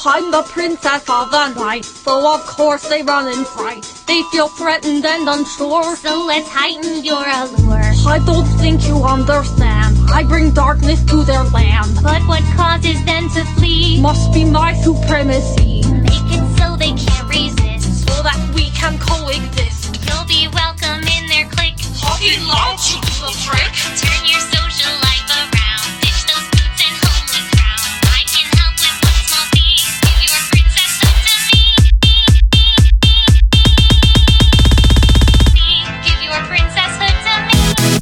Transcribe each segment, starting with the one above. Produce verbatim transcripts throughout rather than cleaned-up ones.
I'm the princess of the night, so of course they run in fright. They feel threatened and unsure, so let's heighten your allure. I don't think you understand, I bring darkness to their land. But what causes them to flee must be my supremacy. Make it so they can't resist, so that we can coexist. You'll be welcome in their clique. Talking loud, you little prick. Turn your social life around. Ditch those boots and homeless crowd. I can help with one small thing. Give your princesshood to me. Give your princesshood to me.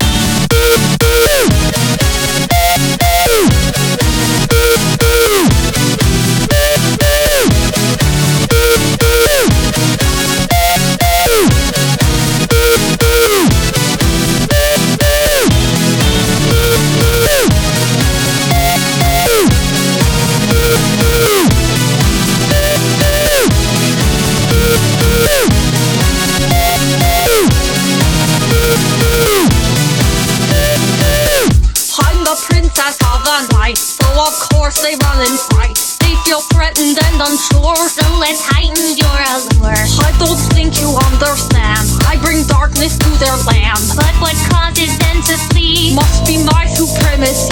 So of course they run in fright. They feel threatened and unsure, so let's heighten your allure. I don't think you understand, I bring darkness to their land. But what causes them to flee must be my supremacy.